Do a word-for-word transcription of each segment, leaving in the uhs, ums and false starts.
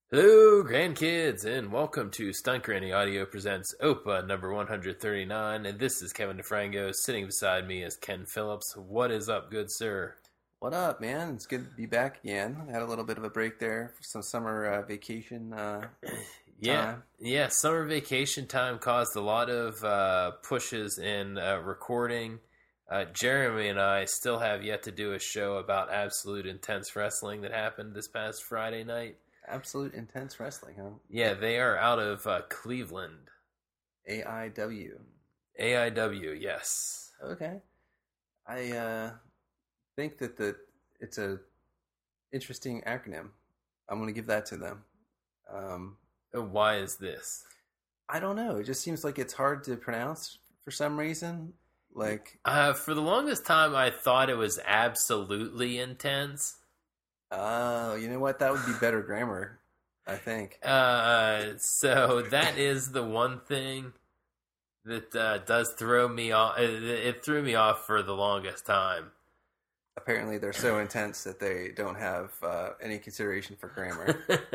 Hello, grandkids, and welcome to Stunt Granny Audio Presents O P A number one thirty-nine, and this is Kevin DeFrango. Sitting beside me is Ken Phillips. What is up, good sir? What up, man? It's good to be back again. I had a little bit of a break there for some summer uh, vacation uh, Yeah, time. yeah, summer vacation time caused a lot of uh, pushes in uh, recording. Uh, Jeremy and I still have yet to do a show about Absolute Intense Wrestling that happened this past Friday night. Absolute Intense Wrestling, huh? Yeah, they are out of uh, Cleveland. A I W. A I W, yes. Okay. I uh, think that the it's a interesting acronym. I'm going to give that to them. Um, Why is this? I don't know. It just seems like it's hard to pronounce for some reason. Like, Uh, for the longest time, I thought it was absolutely intense. oh, uh, you know what? That would be better grammar, I think. Uh, so that is the one thing that uh, does throw me off. It, it threw me off for the longest time. Apparently, they're so intense that they don't have uh, any consideration for grammar.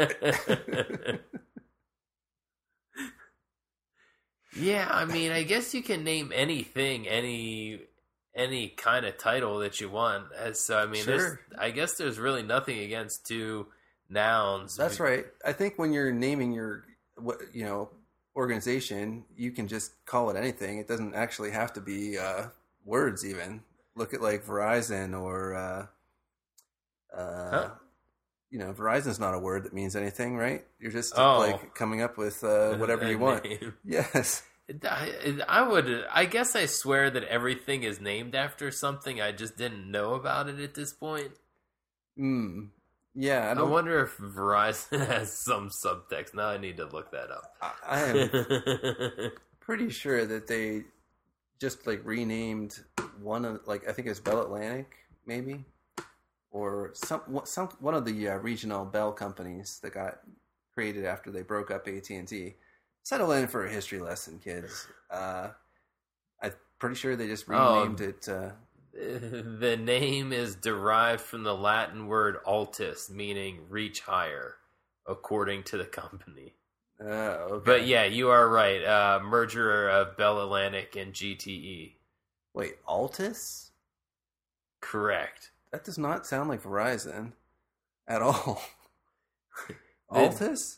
Yeah, I mean, I guess you can name anything, any any kind of title that you want. As so, I mean, there's, Sure. I guess there's really nothing against two nouns. That's right. I think when you're naming your, what you know, organization, you can just call it anything. It doesn't actually have to be uh, words. Even look at like Verizon or, uh, uh, Huh? you know, Verizon's not a word that means anything, right? You're just Oh. like coming up with uh, whatever A you want. name. Yes. I, I would. I guess I swear that everything is named after something. I just didn't know about it at this point. Hmm. Yeah. I I, don't. wonder if Verizon has some subtext. Now I need to look that up. I, I am pretty sure that they just like renamed one of like I think it's Bell Atlantic maybe or some some one of the uh, regional Bell companies that got created after they broke up A T and T. Settle in for a history lesson, kids. Uh, I'm pretty sure they just renamed Oh. it. Uh, The name is derived from the Latin word altus, meaning reach higher, according to the company. uh, okay. But yeah, you are right. Uh, merger of Bell Atlantic and G T E. Wait, Altus? Correct. That does not sound like Verizon at all. The- Altus?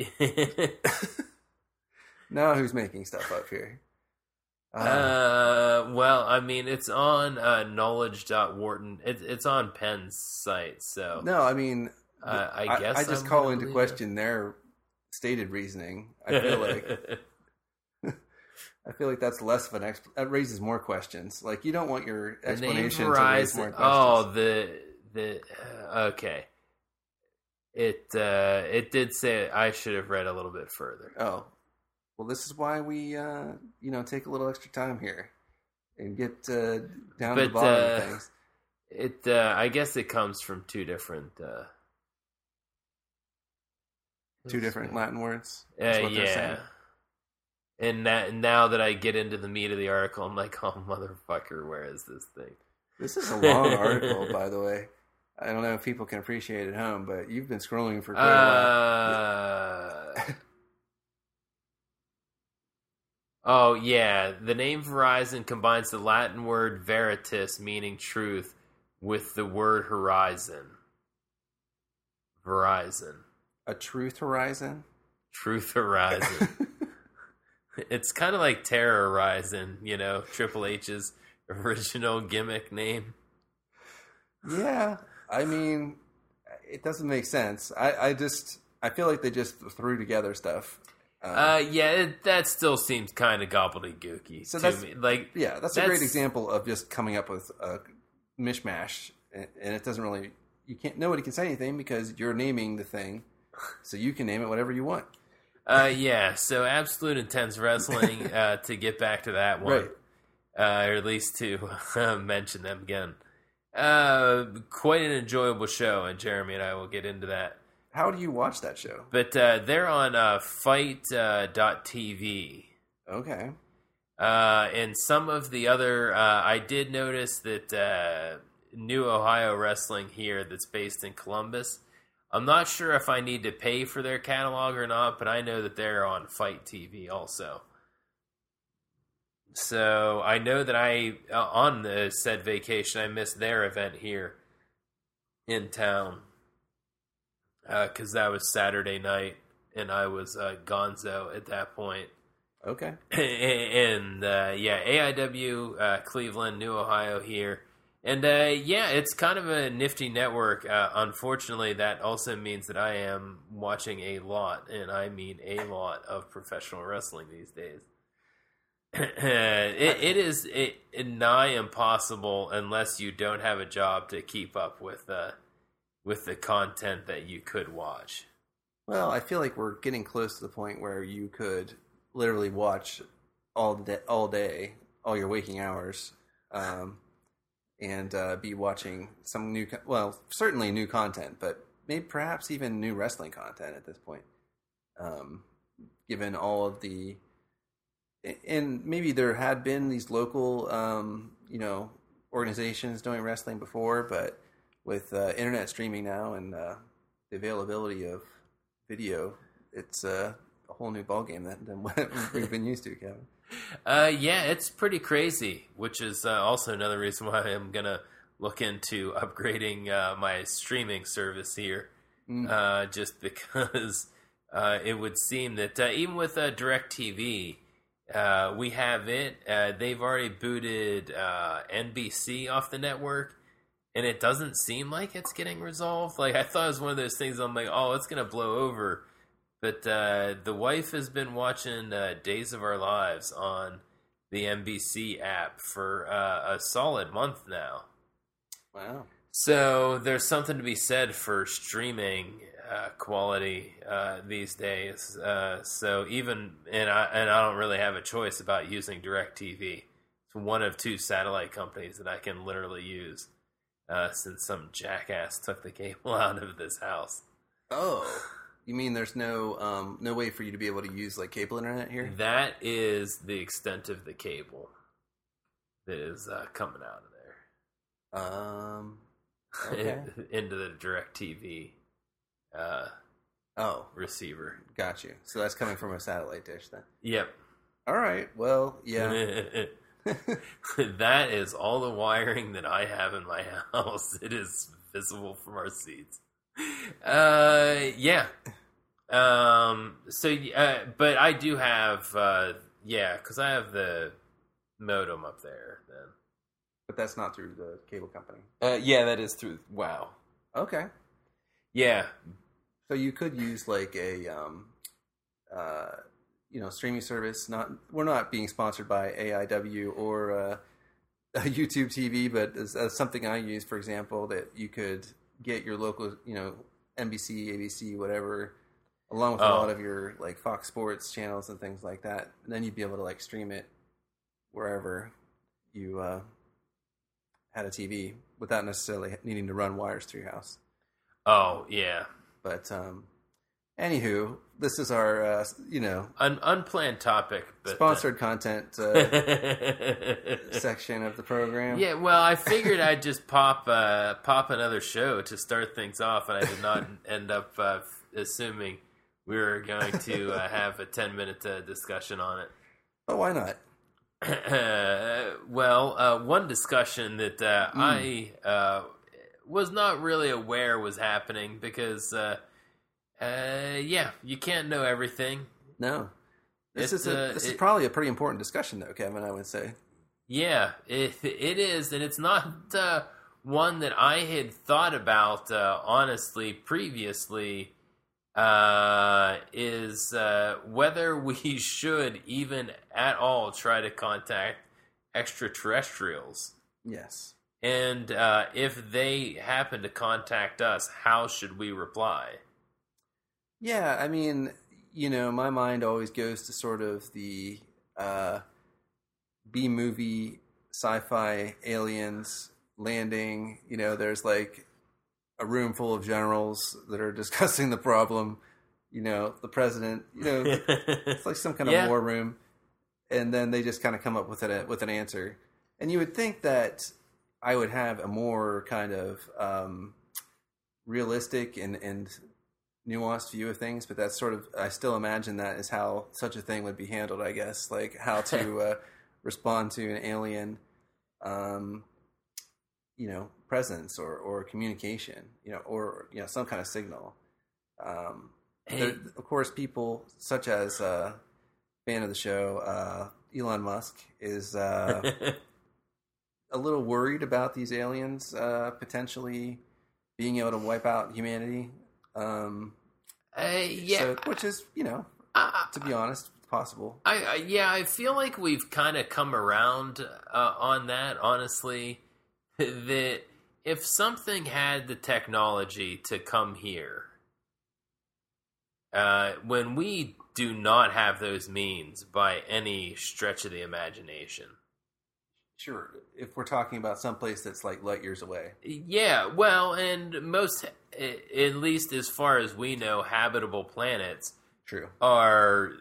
Now who's making stuff up here? Uh, Uh, well, I mean, it's on uh, knowledge dot wharton. It, it's on Penn's site, so no, I mean, uh, I guess I, just I'm call gonna into believe question their stated reasoning. I feel like it. I feel like that's less of an exp- that raises more questions. Like you don't want your The name explanation to raise more Verizon. questions. Oh, the the uh, okay. It uh, it did say I should have read a little bit further. Oh, well, this is why we uh, you know take a little extra time here and get uh, down to the But, bottom uh, of things. It uh, I guess it comes from two different. Uh, Two different Latin words. Uh, That's what they're yeah. saying. And that, now that I get into the meat of the article, I'm like, oh, motherfucker, where is this thing? This is a long article, by the way. I don't know if people can appreciate it at home, but you've been scrolling for quite a while. Uh, oh, yeah. The name Verizon combines the Latin word veritas, meaning truth, with the word horizon. Verizon. A truth horizon? Truth Horizon. It's kind of like Terror Horizon, you know, Triple H's original gimmick name. Yeah, I mean, it doesn't make sense. I, I just, I feel like they just threw together stuff. Um, Uh, yeah, it, that still seems kind of gobbledygooky So to that's- me. Like, yeah, that's, that's- a great example of just coming up with a mishmash, and, and it doesn't really, you can't, nobody can say anything because you're naming the thing, so you can name it whatever you want. Uh, yeah, so Absolute Intense Wrestling, uh, to get back to that one, Right. uh, or at least to uh, mention them again. Uh, quite an enjoyable show, and Jeremy and I will get into that. How do you watch that show? But uh, they're on uh, fight dot t v. Okay. Uh, and some of the other, uh, I did notice that uh, New Ohio Wrestling here, that's based in Columbus, I'm not sure if I need to pay for their catalog or not, but I know that they're on Fight T V also. So I know that I, uh, on the said vacation, I missed their event here in town. Because uh, that was Saturday night, and I was uh, gonzo at that point. Okay. and, uh, yeah, A I W, uh, Cleveland, New Ohio here. And, uh, yeah, it's kind of a nifty network. Uh, unfortunately, that also means that I am watching a lot, and I mean a lot, of professional wrestling these days. it, it is it, it nigh impossible, unless you don't have a job, to keep up with uh, with the content that you could watch. Well, I feel like we're getting close to the point where you could literally watch all day, all day, all your waking hours, um, and uh, be watching some new, well, certainly new content, but maybe perhaps even new wrestling content at this point. Um, given all of the, and maybe there had been these local, um, you know, organizations doing wrestling before, but with uh, internet streaming now and uh, the availability of video, it's uh, a whole new ballgame than, than what we've been used to, Kevin. Uh, yeah, it's pretty crazy, which is uh, also another reason why I'm going to look into upgrading uh, my streaming service here, mm. uh, just because uh, it would seem that uh, even with uh, DirecTV, uh, we have it. Uh, they've already booted uh, N B C off the network, and it doesn't seem like it's getting resolved. Like, I thought it was one of those things, I'm like, oh, it's going to blow over. But uh, the wife has been watching uh, Days of Our Lives on the N B C app for uh, a solid month now. Wow. So there's something to be said for streaming uh, quality uh, these days. Uh, so even, and I, and I don't really have a choice about using DirecTV. It's one of two satellite companies that I can literally use. Uh, since some jackass took the cable out of this house. Oh, you mean there's no um, no way for you to be able to use like cable internet here? That is the extent of the cable that is uh, coming out of there. Um, okay. Into the DirecTV uh, oh receiver. Got you. So that's coming from a satellite dish then. Yep. All right. Well, yeah. That is all the wiring that I have in my house. It is visible from our seats. Uh, yeah. Um. So, uh, but I do have, uh, yeah, because I have the modem up there. Then, but that's not through the cable company. Uh, yeah, that is through. Wow. Okay. Yeah. So you could use like a, um, uh. you know, streaming service. Not we're not being sponsored by A I W or uh, YouTube T V, but as, as something I use, for example, that you could get your local, you know, N B C, A B C, whatever, along with oh. a lot of your like Fox Sports channels and things like that. And then you'd be able to like stream it wherever you uh, had a T V without necessarily needing to run wires through your house. Oh yeah, but um, anywho. This is our, uh, you know... An unplanned topic. But sponsored uh, content uh, section of the program. Yeah, well, I figured I'd just pop uh, pop another show to start things off, and I did not end up uh, assuming we were going to uh, have a ten-minute uh, discussion on it. Oh, why not? Uh, well, uh, one discussion that uh, mm. I uh, was not really aware was happening because... Uh, Uh, yeah, you can't know everything. No, this it's, is a, uh, this it, is probably a pretty important discussion, though, Kevin. I would say. Yeah, it it is, and it's not uh, one that I had thought about uh, honestly previously. Uh, is uh, whether we should even at all try to contact extraterrestrials. Yes, and uh, if they happen to contact us, how should we reply? Yeah, I mean, you know, my mind always goes to sort of the uh, B-movie sci-fi aliens landing. You know, there's like a room full of generals that are discussing the problem. You know, the president, you know, it's like some kind of yeah. war room. And then they just kind of come up with a, with an answer. And you would think that I would have a more kind of um, realistic and, and nuanced view of things, but that's sort of, I still imagine that is how such a thing would be handled, I guess. Like how to uh, respond to an alien, um, you know, presence or, or communication, you know, or, you know, some kind of signal. Um, hey. There, of course, people such as uh, fan of the show, uh, Elon Musk, is uh, a little worried about these aliens uh, potentially being able to wipe out humanity. Um, uh, yeah, so, which is, you know, uh, to be honest, possible. I, I yeah, I feel like we've kind of come around uh, on that. Honestly, that if something had the technology to come here, uh, when we do not have those means by any stretch of the imagination. Sure, if we're talking about someplace that's like light years away. Yeah, well, and most, at least as far as we know, habitable planets True. are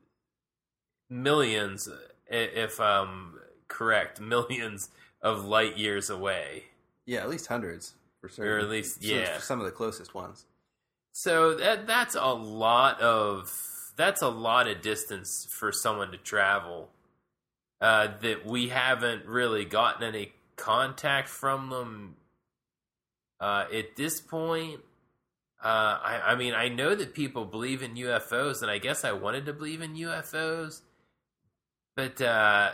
millions, if I'm correct, millions of light years away. Yeah, at least hundreds, for certain. Or at least, yeah. Some of the closest ones. So that that's a lot of, that's a lot of distance for someone to travel. Uh, that we haven't really gotten any contact from them uh, at this point. Uh, I, I mean, I know that people believe in U F Os, and I guess I wanted to believe in U F Os, but uh,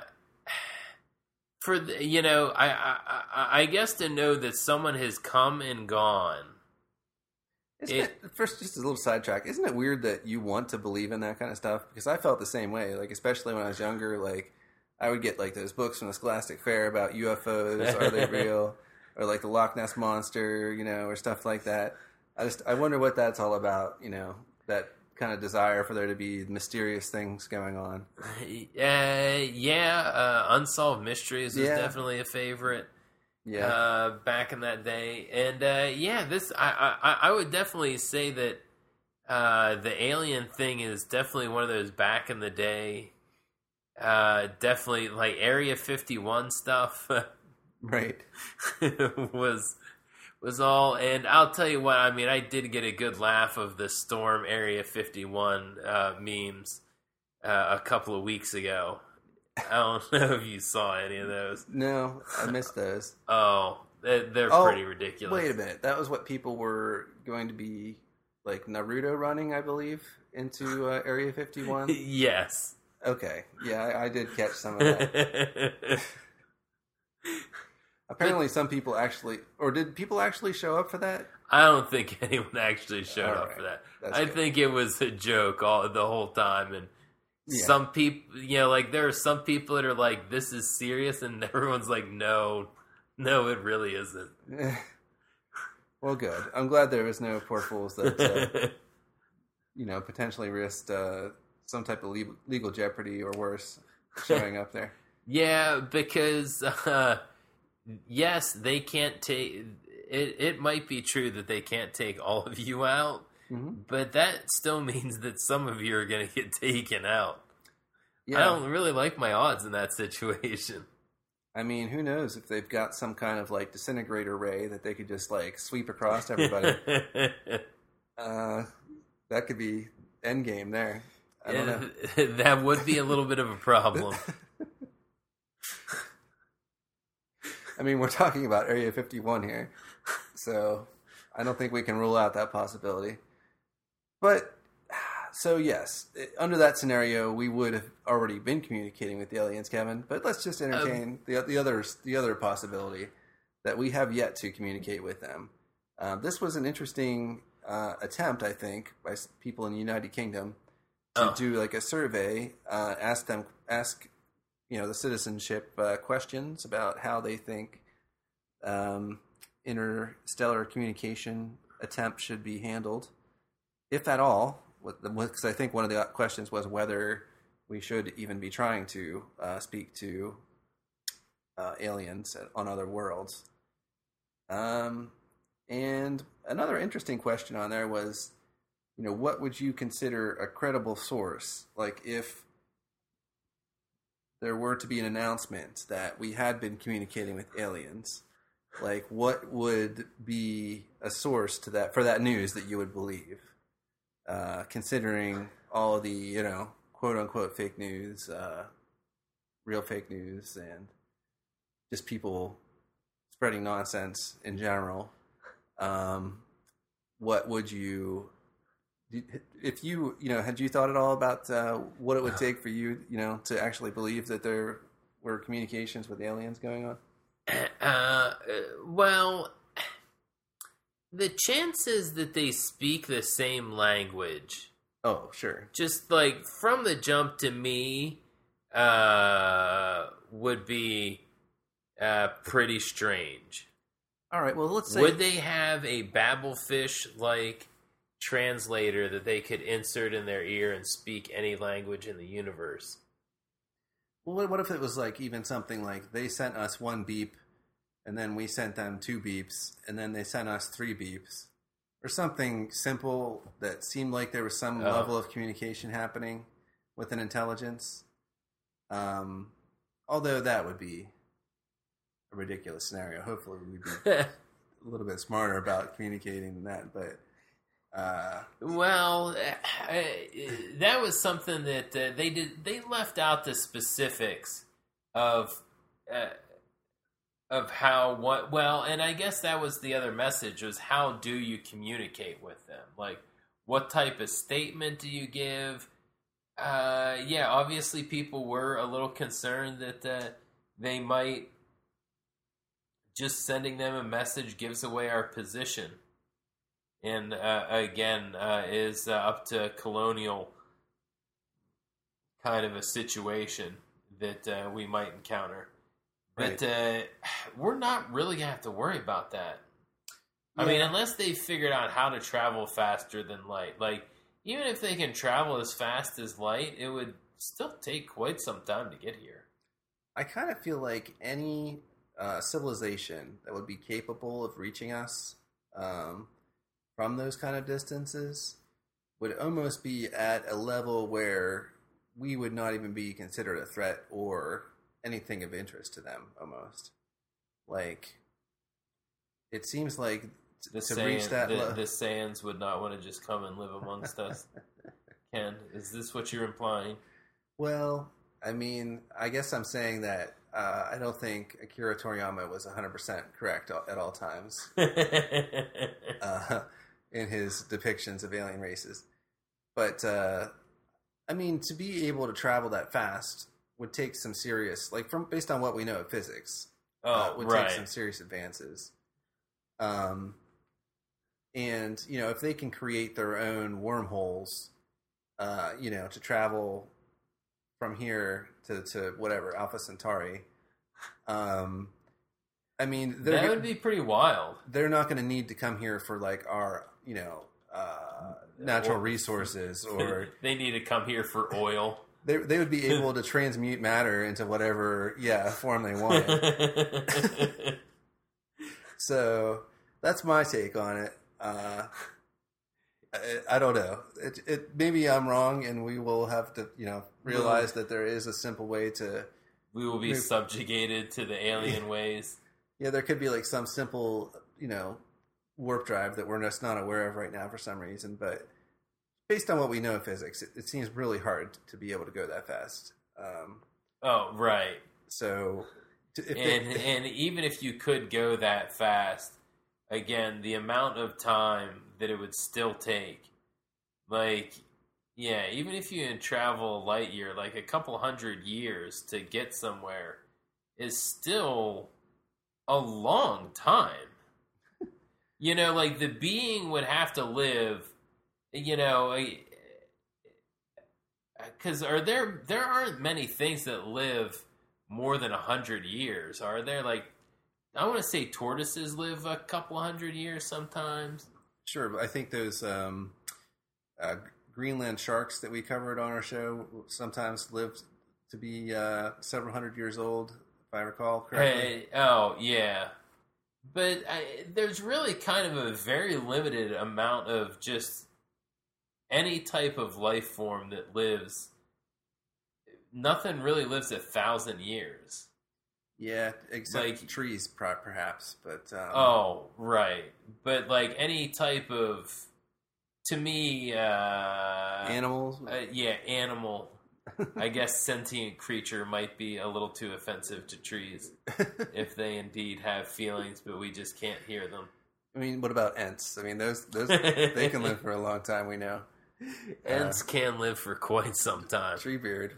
for the, you know, I, I I guess to know that someone has come and gone. Isn't it, it first, just a little sidetrack? Isn't it weird that you want to believe in that kind of stuff? Because I felt the same way. Like, especially when I was younger, like. I would get, like, those books from the Scholastic Fair about U F Os, are they real? Or, like, the Loch Ness Monster, you know, or stuff like that. I just, I wonder what that's all about, you know, that kind of desire for there to be mysterious things going on. Uh, yeah, uh, Unsolved Mysteries was yeah. definitely a favorite. Yeah. Uh, back in that day. And, uh, yeah, this, I, I, I would definitely say that uh, the alien thing is definitely one of those back in the day. Uh, definitely like Area fifty-one stuff, right? was was all, and I'll tell you what. I mean, I did get a good laugh of the Storm Area fifty-one uh, memes uh, a couple of weeks ago. I don't know if you saw any of those. No, I missed those. Oh, they're, they're oh, pretty ridiculous. Wait a minute, that was what people were going to be like Naruto running, I believe, into uh, Area fifty-one. Yes. Okay, yeah, I, I did catch some of that. Apparently, but, some people actually, or did people actually show up for that? I don't think anyone actually showed all up right. for that. That's I good. think it was a joke all the whole time, and yeah. some people, you know, like there are some people that are like, "This is serious," and everyone's like, "No, no, it really isn't." Well, good. I'm glad there was no poor fools that, uh, you know, potentially risked. Uh, some type of legal, legal jeopardy or worse showing up there. Yeah, because uh, yes, they can't take it. It might be true that they can't take all of you out, mm-hmm. but that still means that some of you are going to get taken out. Yeah. I don't really like my odds in that situation. I mean, who knows if they've got some kind of like disintegrator ray that they could just like sweep across everybody. uh, that could be endgame there. I don't know. That would be a little bit of a problem. I mean, we're talking about Area fifty-one here, so I don't think we can rule out that possibility. But, so yes, under that scenario, we would have already been communicating with the aliens, Kevin. But let's just entertain um, the the other the other possibility that we have yet to communicate with them. Uh, this was an interesting uh, attempt, I think, by people in the United Kingdom. To oh. do like a survey, uh, ask them, ask you know the citizenship uh, questions about how they think um, interstellar communication attempt should be handled, if at all. Because I think one of the questions was whether we should even be trying to uh, speak to uh, aliens on other worlds. Um, and another interesting question on there was, you know, what would you consider a credible source? Like if there were to be an announcement that we had been communicating with aliens, like what would be a source to that for that news that you would believe? uh, considering all of the, you know, quote unquote fake news, uh, real fake news, and just people spreading nonsense in general. Um, what would you, if you, you know, had you thought at all about uh, what it would take for you, you know, to actually believe that there were communications with aliens going on? Uh, well, the chances that they speak the same language. Oh, sure. Just like from the jump to me, uh, would be uh, pretty strange. All right, well, let's say... Would they have a Babelfish-like translator that they could insert in their ear and speak any language in the universe? Well, what if it was like even something like they sent us one beep, and then we sent them two beeps, and then they sent us three beeps? Or something simple that seemed like there was some oh. level of communication happening with an intelligence. Um, although that would be a ridiculous scenario. Hopefully we'd be a little bit smarter about communicating than that. But uh, well, uh, that was something that uh, they did. They left out the specifics of uh, of how what. Well, and I guess that was the other message: was how do you communicate with them? Like, what type of statement do you give? Uh, yeah, obviously people were a little concerned that uh, they might just sending them a message gives away our position. And uh, again, uh, is uh, up to colonial kind of a situation that uh, we might encounter. But uh, we're not really going to have to worry about that. Yeah. I mean, unless they figured out how to travel faster than light. Like, even if they can travel as fast as light, it would still take quite some time to get here. I kind of feel like any uh, civilization that would be capable of reaching us um, from those kind of distances would almost be at a level where we would not even be considered a threat or anything of interest to them, almost. Like, it seems like t- the to Saiyan, reach that the, level... the Saiyans would not want to just come and live amongst us. Ken, is this what you're implying? Well, I mean, I guess I'm saying that uh, I don't think Akira Toriyama was one hundred percent correct at all times uh, in his depictions of alien races. But, uh, I mean, to be able to travel that fast would take some serious, like, from based on what we know of physics, oh, uh, would right. take some serious advances. Um, and, you know, if they can create their own wormholes, uh, you know, to travel from here to, to whatever, Alpha Centauri, um, I mean... That would be pretty wild. They're not going to need to come here for, like, our, you know, uh, natural or, resources, or... They need to come here for oil. They they would be able to transmute matter into whatever, yeah, form they wanted. So, that's my take on it. Uh, I, I don't know. It, it maybe I'm wrong, and we will have to, you know, realize that there is a simple way to... We will be move. subjugated to the alien ways. Yeah, there could be like some simple, you know, warp drive that we're just not aware of right now for some reason, but based on what we know of physics, it, it seems really hard to be able to go that fast. Um, oh, right. So... If and it, and even if you could go that fast, again, the amount of time that it would still take, like, yeah, even if you travel a light year, like a couple hundred years to get somewhere is still a long time. You know, like the being would have to live, you know, because are there, there aren't many things that live more than a hundred years, are there? Like, I want to say tortoises live a couple hundred years sometimes. Sure, but I think those um, uh, Greenland sharks that we covered on our show sometimes lived to be uh, several hundred years old, if I recall correctly. Hey, oh, yeah. But I, there's really kind of a very limited amount of just any type of life form that lives. Nothing really lives a thousand years. Yeah, except like, trees, perhaps. But um... oh, right. But like any type of to me, uh, animals. Uh, yeah, animal. I guess sentient creature might be a little too offensive to trees if they indeed have feelings, but we just can't hear them. I mean, what about Ents? I mean, those those they can live for a long time. We know. Ents uh, can live for quite some time. Treebeard.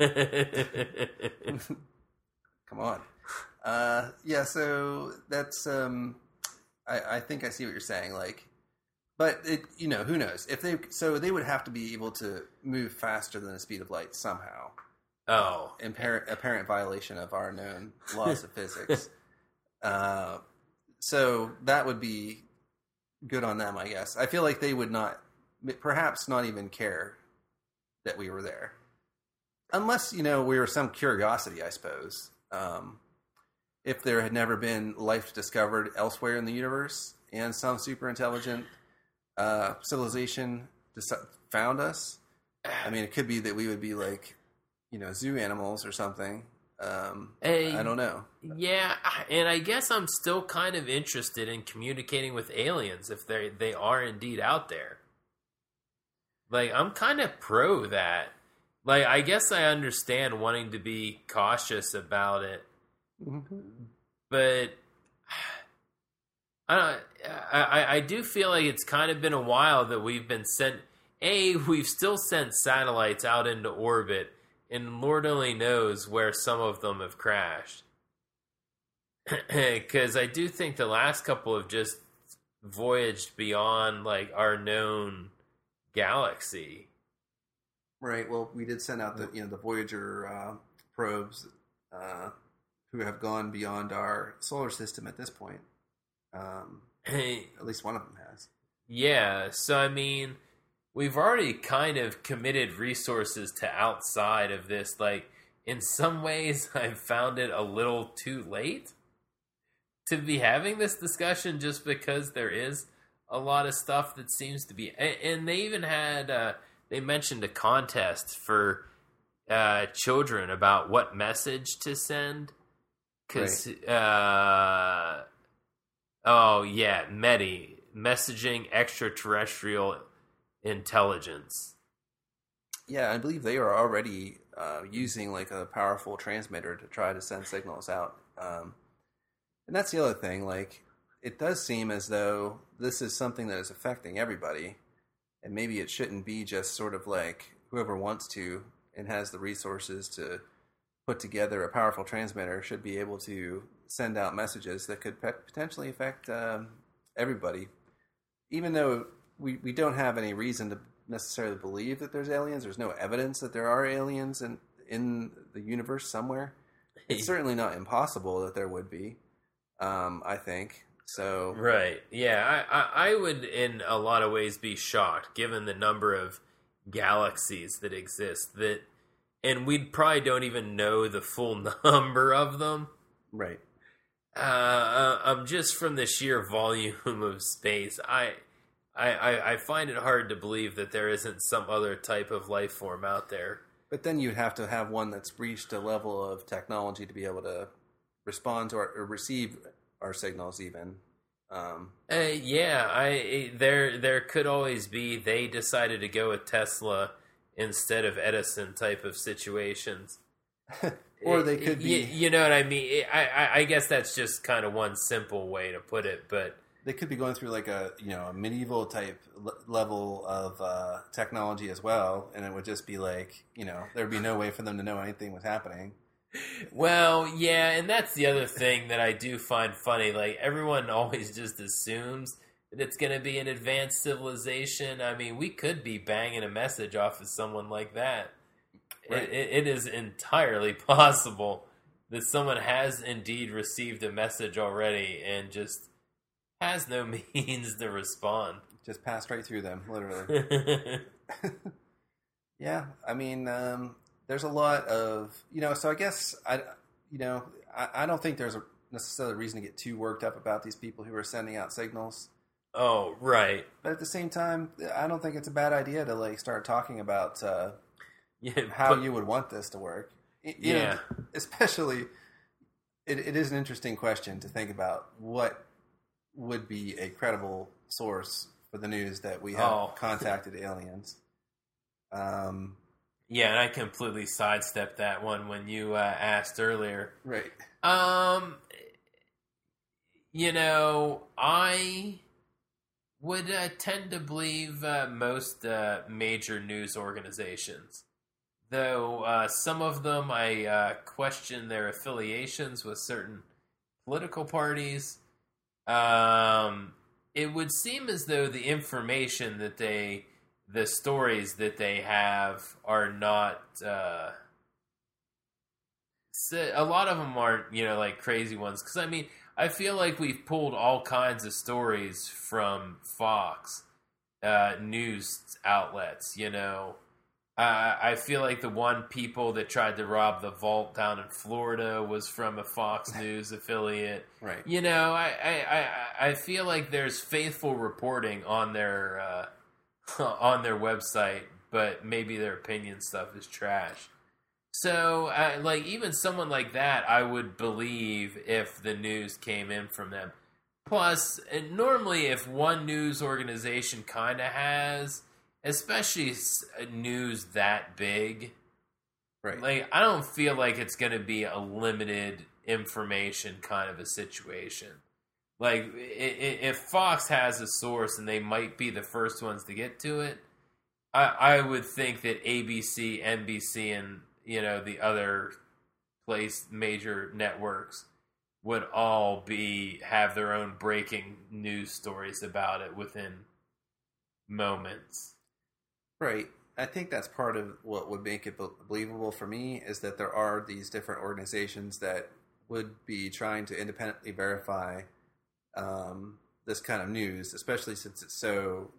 Come on. Uh, yeah, so that's. Um, I, I think I see what you're saying. Like, but it, you know, who knows if they? So they would have to be able to move faster than the speed of light somehow. Oh, apparent apparent violation of our known laws of physics. Uh, so that would be good on them, I guess. I feel like they would not, perhaps not even care that we were there, unless you know we were some curiosity, I suppose. Um, if there had never been life discovered elsewhere in the universe and some super intelligent uh, civilization dis- found us, I mean, it could be that we would be like, you know, zoo animals or something. Um, hey, I don't know. Yeah, and I guess I'm still kind of interested in communicating with aliens if they they are indeed out there. Like, I'm kind of pro that. Like, I guess I understand wanting to be cautious about it, Mm-hmm. but I don't. I, I do feel like it's kind of been a while that we've been sent. A, we've still sent satellites out into orbit, and Lord only knows where some of them have crashed. Because I do think the last couple have just voyaged beyond like our known galaxy. Right. Well, we did send out the you know the Voyager uh, probes, uh, who have gone beyond our solar system at this point. Um, at least one of them has. Yeah. So I mean, we've already kind of committed resources to outside of this. Like, in some ways, I've found it a little too late to be having this discussion, just because there is a lot of stuff that seems to be. And they even had, uh, they mentioned a contest for uh, children about what message to send. Because, right. uh, oh, yeah, METI, messaging extraterrestrial intelligence. Yeah, I believe they are already uh, using like a powerful transmitter to try to send signals out. Um, and that's the other thing. Like, it does seem as though this is something that is affecting everybody, and maybe it shouldn't be just sort of like whoever wants to and has the resources to put together a powerful transmitter should be able to send out messages that could pe- potentially affect um, everybody, even though we, we don't have any reason to necessarily believe that there's aliens. There's no evidence that there are aliens in, in the universe somewhere. It's certainly not impossible that there would be, um, I think. So Right. Yeah, I, I, I would in a lot of ways be shocked, given the number of galaxies that exist, that, and we probably don't even know the full number of them. Right. Uh, um, just from the sheer volume of space, I... I, I, I find it hard to believe that there isn't some other type of life form out there. But then you'd have to have one that's reached a level of technology to be able to respond to our, or receive our signals even. Um, uh, yeah, I there there could always be, they decided to go with Tesla instead of Edison type of situations. Or they could be... You, you know what I mean? I, I, I guess that's just kind of one simple way to put it, but... They could be going through like a you know a medieval type l- level of uh, technology as well, and it would just be like you know there'd be no way for them to know anything was happening. Well, yeah, and that's the other thing that I do find funny. Like, everyone always just assumes that it's going to be an advanced civilization. I mean, we could be banging a message off of someone like that. Right. It, it, it is entirely possible that someone has indeed received a message already and just has no means to respond. Just passed right through them, literally. Yeah, I mean, um, there's a lot of, you know, so I guess, I, you know, I, I don't think there's a necessarily a reason to get too worked up about these people who are sending out signals. Oh, right. But at the same time, I don't think it's a bad idea to, like, start talking about uh, yeah, how but, you would want this to work. You yeah. know, especially, it, it is an interesting question to think about what would be a credible source for the news that we have Oh. contacted aliens. Um, Yeah, and I completely sidestepped that one when you uh, asked earlier. right. Um, you know, I would uh, tend to believe uh, most uh, major news organizations. Though uh, some of them I uh, question their affiliations with certain political parties. Um, it would seem as though the information that they, the stories that they have are not, uh, a lot of them aren't, you know, like crazy ones. Because, I mean, I feel like we've pulled all kinds of stories from Fox uh, news outlets, you know. Uh, I feel like the one people that tried to rob the vault down in Florida was from a Fox News affiliate. Right. You know, I, I, I, I feel like there's faithful reporting on their uh, on their website, but maybe their opinion stuff is trash. So, uh, like, even someone like that, I would believe if the news came in from them. Plus, and normally if one news organization kind of has... especially news that big, Right. like, I don't feel like it's going to be a limited information kind of a situation. Like, if Fox has a source and they might be the first ones to get to it, I, I would think that A B C, N B C, and, you know, the other place major networks would all be have their own breaking news stories about it within moments. Right. I think that's part of what would make it believable for me is that there are these different organizations that would be trying to independently verify um, this kind of news, especially since it's so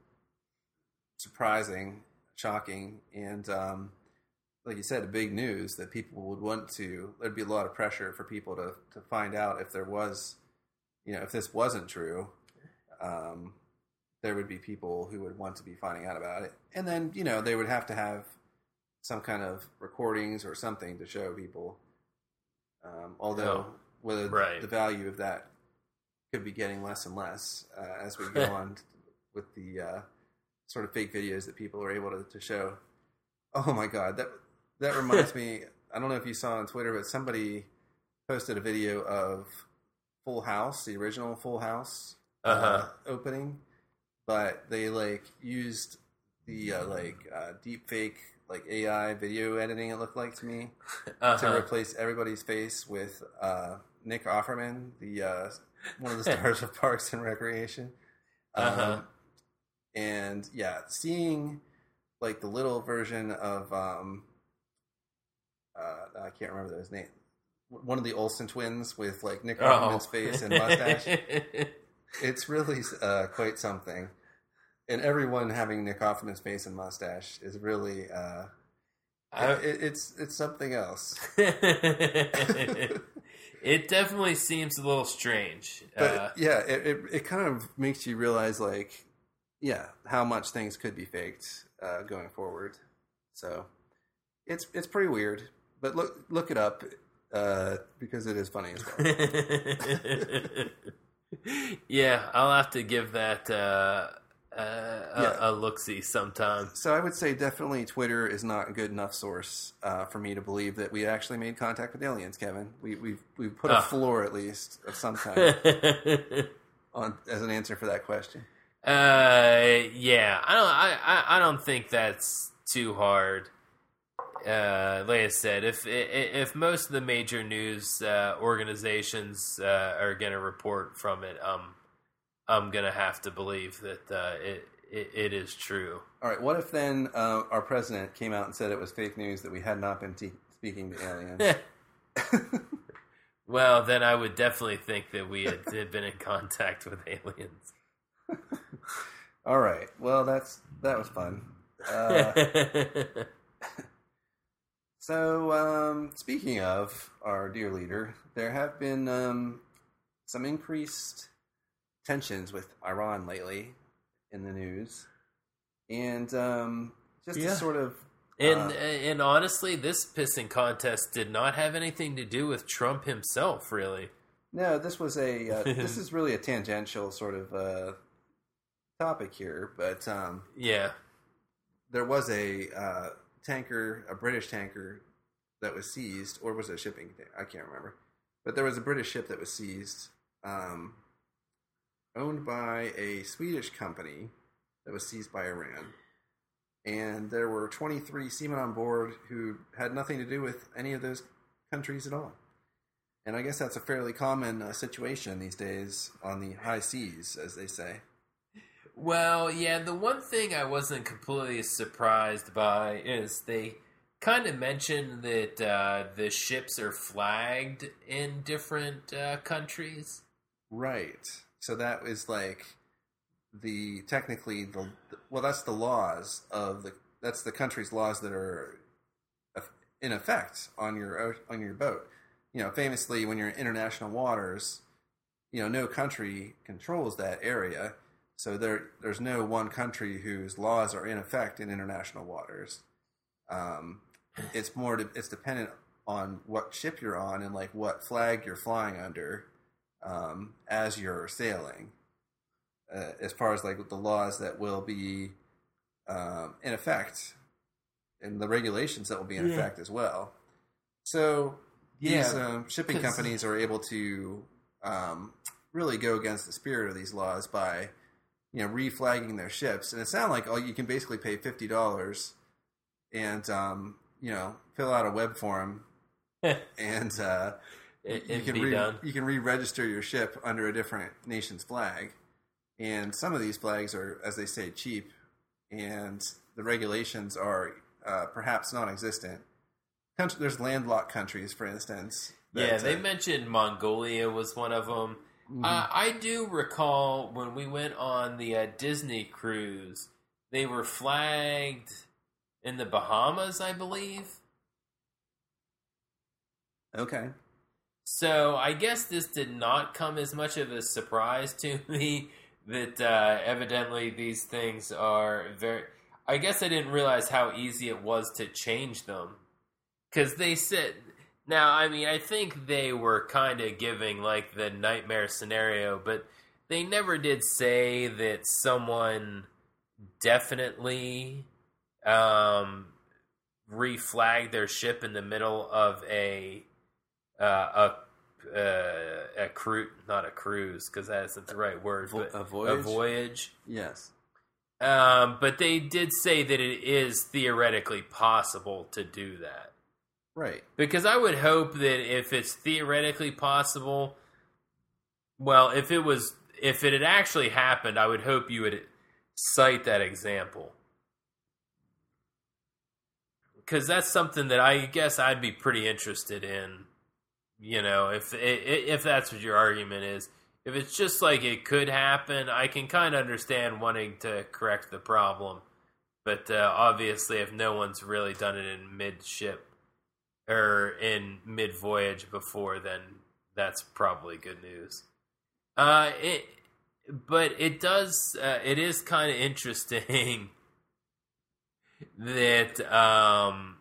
surprising, shocking, and um, like you said, big news that people would want to. There'd be a lot of pressure for people to, to find out if there was, you know, if this wasn't true. Um, there would be people who would want to be finding out about it. And then, you know, they would have to have some kind of recordings or something to show people. Um, although, Oh, whether right. the value of that could be getting less and less uh, as we go on with the uh, sort of fake videos that people are able to, to show. Oh my God, that that reminds me, I don't know if you saw on Twitter, but somebody posted a video of Full House, the original Full House Uh-huh. uh, opening. But they like used the uh, like uh, deep fake like A I video editing. It looked like to me Uh-huh. to replace everybody's face with uh, Nick Offerman, the uh, one of the stars of Parks and Recreation. Uh-huh. Um, and yeah, seeing like the little version of um, uh, I can't remember his name. One of the Olsen twins with like Nick Offerman's Oh. face and mustache. It's really uh, quite something. And everyone having Nick Offerman's face and mustache is really, uh, I- it, it, it's it's something else. It definitely seems a little strange. But Uh, yeah, it, it it kind of makes you realize, like, yeah, how much things could be faked uh, going forward. So it's it's pretty weird. But look look it up uh, because it is funny as well. Yeah, I'll have to give that uh, uh, a, Yeah. a look-see sometime. So I would say definitely Twitter is not a good enough source uh, for me to believe that we actually made contact with aliens, Kevin. We we we put a Ah. floor at least of some kind on as an answer for that question. Uh, yeah, I don't. I, I, I don't think that's too hard. Uh, like I said, if if most of the major news uh, organizations uh, are going to report from it, um, I'm going to have to believe that uh, it, it it is true. All right, what if then uh, our president came out and said it was fake news that we had not been te- speaking to aliens? Well, then I would definitely think that we had, had been in contact with aliens. All right, well that's that was fun. Uh, So, um, speaking of our dear leader, there have been um, some increased tensions with Iran lately in the news. And um, just Yeah. to sort of... And uh, and honestly, this pissing contest did not have anything to do with Trump himself, really. no, this was a... Uh, this is really a tangential sort of uh, topic here, but um, yeah, there was a uh, tanker, a British tanker that was seized, or was it a shipping? I can't remember, but there was a British ship that was seized, um, owned by a Swedish company that was seized by Iran, and there were twenty-three seamen on board who had nothing to do with any of those countries at all. And I guess that's a fairly common uh, situation these days on the high seas, as they say. Well, yeah, the one thing I wasn't completely surprised by is they kind of mentioned that uh, the ships are flagged in different uh, countries. Right. So that is like the, technically, the well, that's the laws of the, that's the country's laws that are in effect on your on your boat. You know, famously, when you're in international waters, you know, no country controls that area. So there, there's no one country whose laws are in effect in international waters. Um, it's more, de- it's dependent on what ship you're on and like what flag you're flying under um, as you're sailing. Uh, as far as like the laws that will be um, in effect and the regulations that will be in yeah. effect as well. So. Yeah, these um, shipping companies are able to um, really go against the spirit of these laws by, you know, reflagging their ships. And it sounds like oh, you can basically pay fifty dollars and, um, you know, fill out a web form and uh, it, you can re- you can re-register your ship under a different nation's flag. And some of these flags are, as they say, cheap, and the regulations are uh, perhaps non-existent. There's landlocked countries, for instance. That, yeah, they uh, mentioned Mongolia was one of them. Mm-hmm. Uh, I do recall when we went on the uh, Disney cruise, they were flagged in the Bahamas, I believe. Okay. So I guess this did not come as much of a surprise to me that uh, evidently these things are very... I guess I didn't realize how easy it was to change them. Because they said, now, I mean, I think they were kind of giving, like, the nightmare scenario, but they never did say that someone definitely um, reflagged their ship in the middle of a, uh, a, uh, a cruise, not a cruise, because that's not the right word, Vo- but a voyage? A voyage. Yes. Um, but they did say that it is theoretically possible to do that. Right. Because I would hope that if it's theoretically possible, well, if it was, if it had actually happened, I would hope you would cite that example. Because that's something that I guess I'd be pretty interested in, you know, if if that's what your argument is. If it's just like it could happen, I can kind of understand wanting to correct the problem. But uh, obviously, if no one's really done it in mid-ship, or in mid-voyage before, then that's probably good news. Uh, it, but it does, uh, it is kind of interesting that um,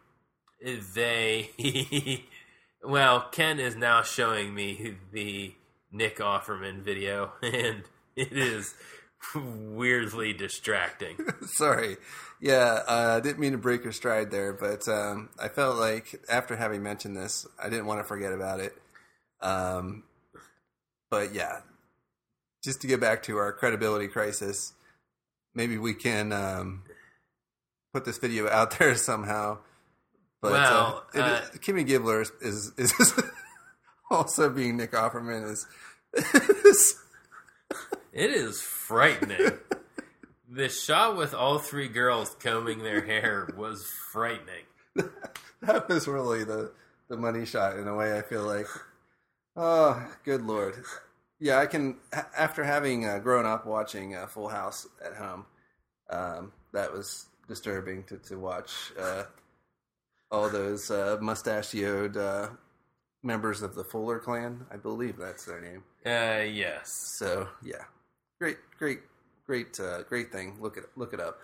they, well, Ken is now showing me the Nick Offerman video, and it is weirdly distracting. Sorry. Yeah, I uh, didn't mean to break your stride there, but um, I felt like after having mentioned this, I didn't want to forget about it. Um, but yeah, just to get back to our credibility crisis, maybe we can um, put this video out there somehow. But well, uh, it, uh, Kimmy Gibbler is, is, is also being Nick Offerman. Is, is it is frightening. The shot with all three girls combing their hair was frightening. That was really the, the money shot in a way, I feel like. Oh, good Lord. Yeah, I can, after having uh, grown up watching uh, Full House at home, um, that was disturbing to, to watch uh, all those uh, mustachioed uh, members of the Fuller clan. I believe that's their name. Uh, yes. So, yeah. Great, great. Great, uh, great thing. Look it, look it up.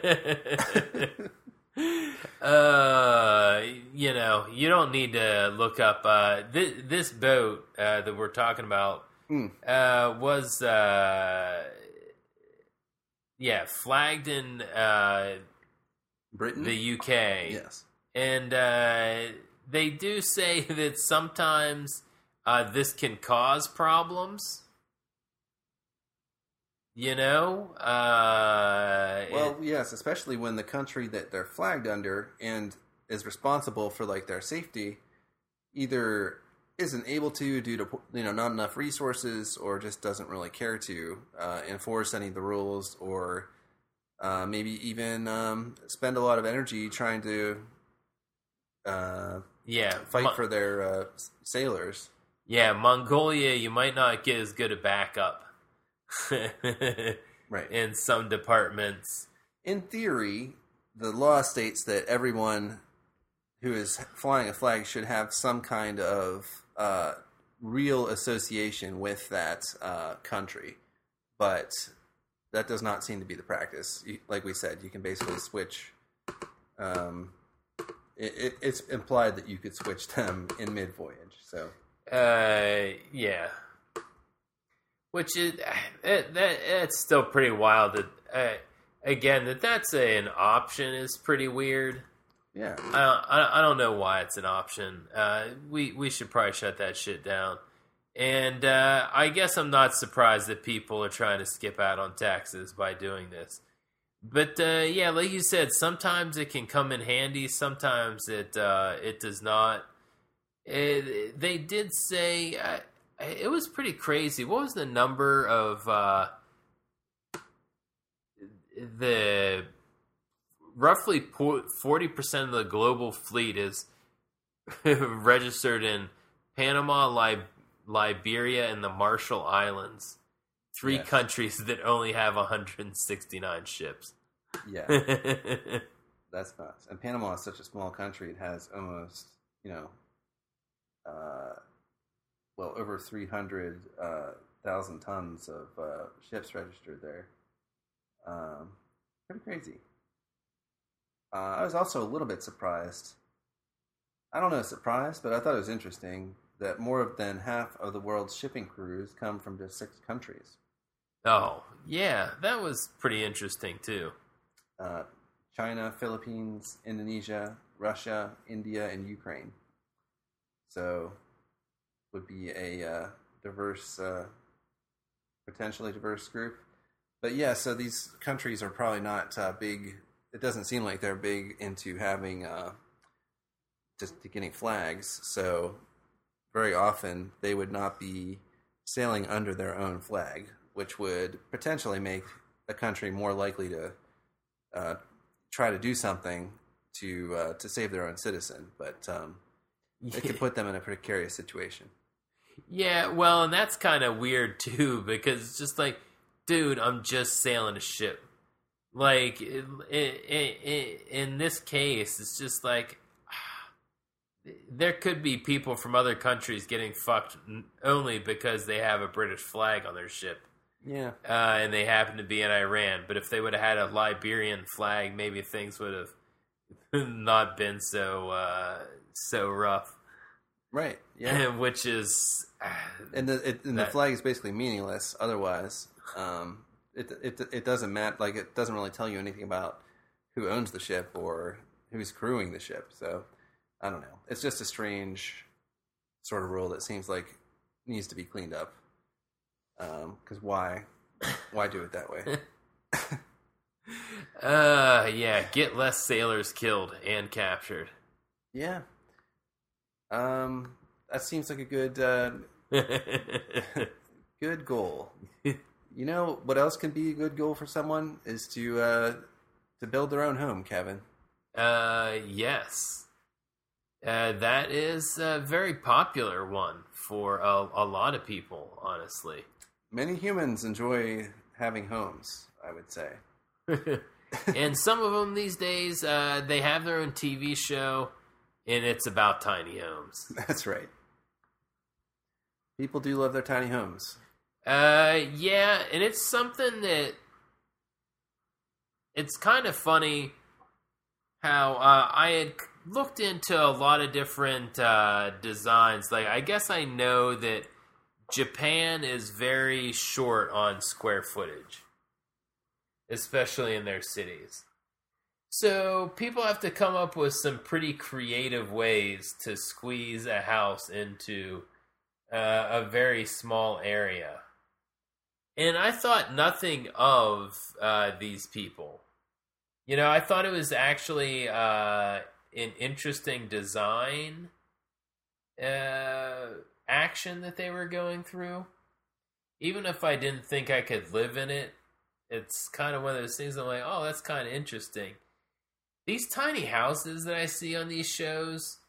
uh, you know, you don't need to look up. Uh, this, this boat uh, that we're talking about mm. uh, was uh, yeah, flagged in uh, Britain, the U K. Yes, and uh, they do say that sometimes uh, this can cause problems. You know, uh, well, it, yes, especially when the country that they're flagged under and is responsible for like their safety either isn't able to due to you know not enough resources or just doesn't really care to uh, enforce any of the rules or uh, maybe even um, spend a lot of energy trying to uh, yeah, fight Mo- for their uh, sailors. Yeah, Mongolia, you might not get as good a backup. Right. In some departments. In theory, the law states that everyone who is flying a flag should have some kind of uh, real association with that uh, country. But that does not seem to be the practice. You, like we said, you can basically switch. Um, it, it, it's implied that you could switch them in mid-voyage. So, uh, yeah. Which is it, that it's still pretty wild. That uh, again, that that's a, an option is pretty weird. Yeah, I don't, I, I don't know why it's an option. Uh, we we should probably shut that shit down. And uh, I guess I'm not surprised that people are trying to skip out on taxes by doing this. But uh, yeah, like you said, sometimes it can come in handy. Sometimes it uh, it does not. It, they did say. Uh, It was pretty crazy. What was the number of uh, the roughly forty percent of the global fleet is registered in Panama, Lib- Liberia, and the Marshall Islands. Three yes. countries that only have one hundred sixty-nine ships. Yeah. That's nuts. And Panama is such a small country. It has almost, you know, uh, well, over three hundred thousand uh, tons of uh, ships registered there. Um, pretty crazy. Uh, I was also a little bit surprised. I don't know, surprised, but I thought it was interesting that more than half of the world's shipping crews come from just six countries. Oh, yeah, that was pretty interesting, too. Uh, China, Philippines, Indonesia, Russia, India, and Ukraine. So... would be a uh, diverse, uh, potentially diverse group. But yeah, so these countries are probably not uh, big. It doesn't seem like they're big into having uh, just getting flags. So very often they would not be sailing under their own flag, which would potentially make a country more likely to uh, try to do something to uh, to save their own citizen. But um, it could put them in a precarious situation. Yeah, well, and that's kind of weird, too, because it's just like, dude, I'm just sailing a ship. Like, it, it, it, in this case, it's just like, there could be people from other countries getting fucked only because they have a British flag on their ship. Yeah. Uh, and they happen to be in Iran. But if they would have had a Liberian flag, maybe things would have not been so uh, so rough. Right. Yeah. Which is, and the it, and that, the flag is basically meaningless. Otherwise, um, it it it doesn't matter. Like it doesn't really tell you anything about who owns the ship or who's crewing the ship. So I don't know. It's just a strange sort of rule that seems like needs to be cleaned up. Because um, why why do it that way? uh yeah, get less sailors killed and captured. Yeah. Um, that seems like a good, uh, good goal. You know what else can be a good goal for someone is to uh, to build their own home, Kevin. Uh, yes, uh, that is a very popular one for a, a lot of people. Honestly, many humans enjoy having homes. I would say, and some of them these days, uh, they have their own T V show. And it's about tiny homes. That's right. People do love their tiny homes. Uh, yeah, and it's something that... It's kind of funny how uh, I had looked into a lot of different uh, designs. Like, I guess I know that Japan is very short on square footage. especially in their cities. So people have to come up with some pretty creative ways to squeeze a house into uh, a very small area. And I thought nothing of uh, these people. You know, I thought it was actually uh, an interesting design uh, action that they were going through. Even if I didn't think I could live in it, it's kind of one of those things I'm like, oh, that's kind of interesting. These tiny houses that I see on these shows,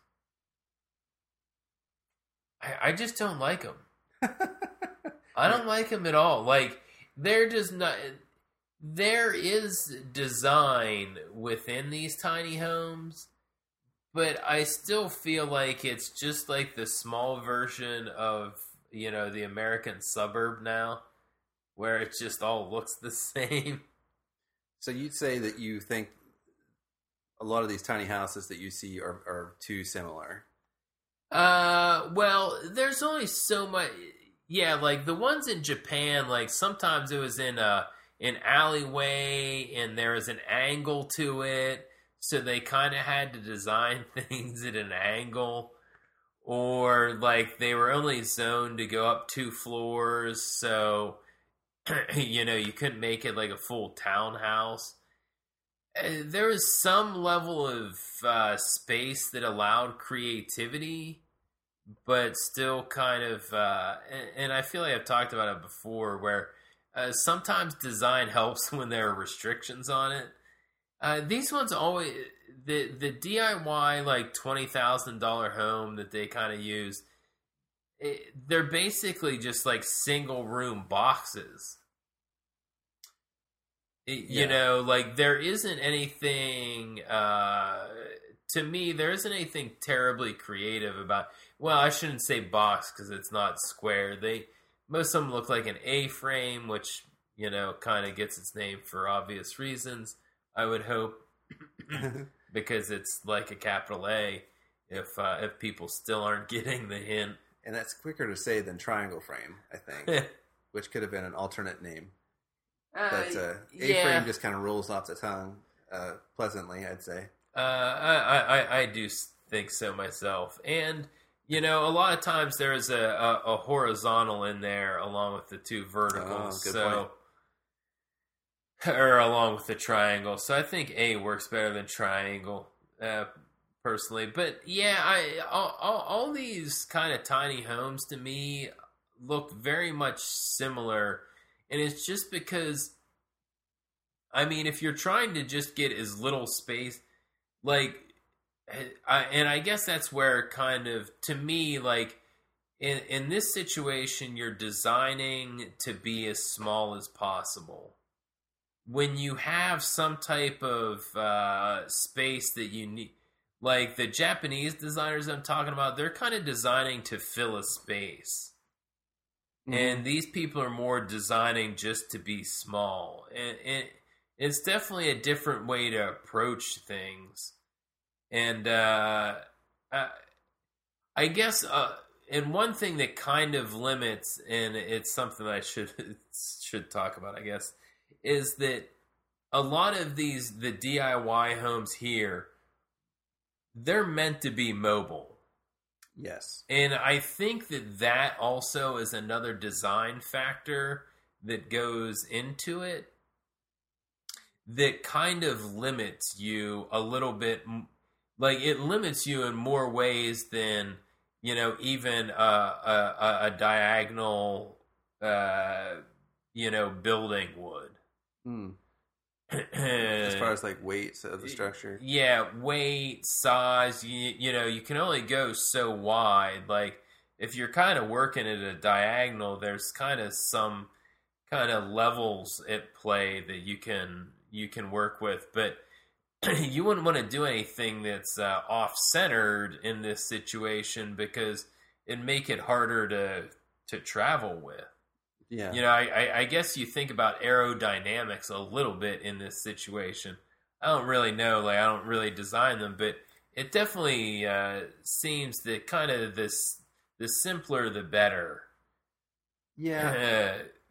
I, I just don't like them. I don't like them at all. Like, they're just not... There is design within these tiny homes, but I still feel like it's just like the small version of, you know, the American suburb now, where it just all looks the same. So you'd say that you think a lot of these tiny houses that you see are, are too similar? Uh, well, there's only so much. Yeah, like the ones in Japan, like sometimes it was in a an alleyway and there was an angle to it, so they kind of had to design things at an angle, or like they were only zoned to go up two floors, so you know you couldn't make it like a full townhouse. There was some level of uh, space that allowed creativity, but still kind of, uh, and, and I feel like I've talked about it before, where uh, sometimes design helps when there are restrictions on it. Uh, these ones always, the the D I Y like twenty thousand dollars home that they kind of use, it, they're basically just like single room boxes. It, yeah. You know, like there isn't anything, uh, to me, there isn't anything terribly creative about, well, I shouldn't say box because it's not square. They, most of them look like an A-frame, which, you know, kind of gets its name for obvious reasons, I would hope, because it's like a capital A, if uh, if people still aren't getting the hint. And that's quicker to say than triangle frame, I think, which could have been an alternate name. Uh, but uh, A-frame yeah. just kind of rolls off the tongue uh, pleasantly, I'd say. Uh, I, I, I do think so myself. And, you know, a lot of times there's a, a, a horizontal in there along with the two verticals. Oh, good so, point. Or along with the triangle. So I think A works better than triangle, uh, personally. But, yeah, I all, all, all these kind of tiny homes to me look very much similar. And it's just because, I mean, if you're trying to just get as little space, like, I, and I guess that's where kind of, to me, like, in, in this situation, you're designing to be as small as possible. When you have some type of uh, space that you need, like the Japanese designers I'm talking about, they're kind of designing to fill a space. And these people are more designing just to be small. And, and it's definitely a different way to approach things. And uh, I, I guess, uh, and one thing that kind of limits, and it's something I should should talk about, I guess, is that a lot of these, the D I Y homes here, they're meant to be mobile. Yes. And I think that that also is another design factor that goes into it that kind of limits you a little bit. Like, it limits you in more ways than, you know, even a, a, a diagonal, uh, you know, building would. Mm. As far as like weight of the structure, yeah, weight, size. You, you know, you can only go so wide. Like if you're kind of working at a diagonal, there's kind of some kind of levels at play that you can you can work with. But you wouldn't want to do anything that's uh, off-centered in this situation because it'd make it harder to to travel with. Yeah. You know, I, I, I guess you think about aerodynamics a little bit in this situation. I don't really know, like I don't really design them, but it definitely uh, seems that kind of this the simpler the better. Yeah. Uh,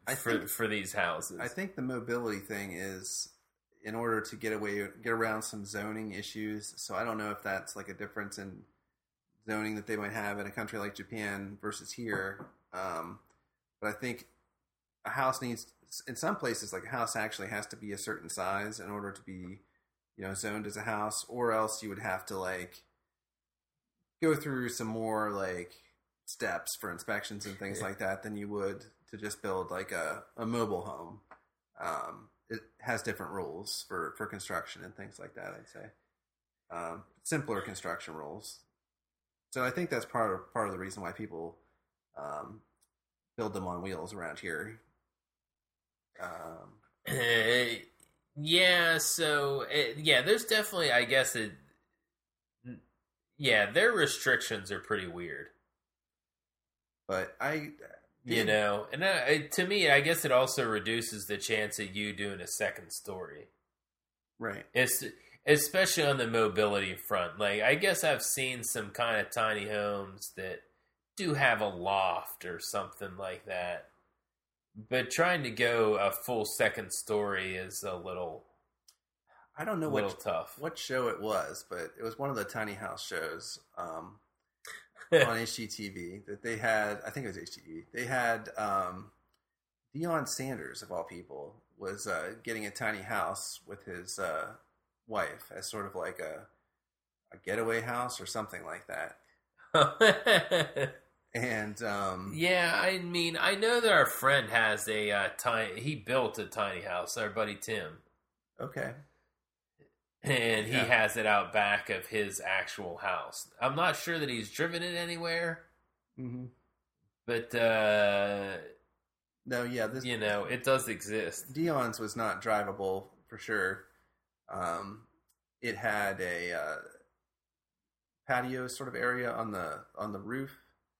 I for think, for these houses. I think the mobility thing is in order to get away, get around some zoning issues. So I don't know if that's like a difference in zoning that they might have in a country like Japan versus here. Um, but I think a house needs, in some places, like a house actually has to be a certain size in order to be, you know, zoned as a house, or else you would have to like go through some more like steps for inspections and things like that than you would to just build like a, a mobile home. Um, it has different rules for, for construction and things like that, I'd say. Um, simpler construction rules. So I think that's part of part of the reason why people um, build them on wheels around here. Um, uh, yeah, so it, yeah, there's definitely, I guess it. Yeah, their restrictions are pretty weird. But I, you know, and uh, to me, I guess it also reduces the chance of you doing a second story, right? It's especially on the mobility front. Like, I guess I've seen some kind of tiny homes that do have a loft or something like that, but trying to go a full second story is a little. I don't know little what tough. what show it was, but it was one of the tiny house shows. Um, on H G T V that they had, I think it was H G T V. They had um, Deion Sanders, of all people, was uh, getting a tiny house with his uh, wife as sort of like a a getaway house or something like that. And um, yeah, I mean, I know that our friend has a uh, tiny. He built a tiny house. Our buddy Tim. Okay. And he yeah. has it out back of his actual house. I'm not sure that he's driven it anywhere. Mm-hmm. But, uh... no, yeah. This, you know, it does exist. Deion's was not drivable, for sure. Um, it had a uh, patio sort of area on the on the roof.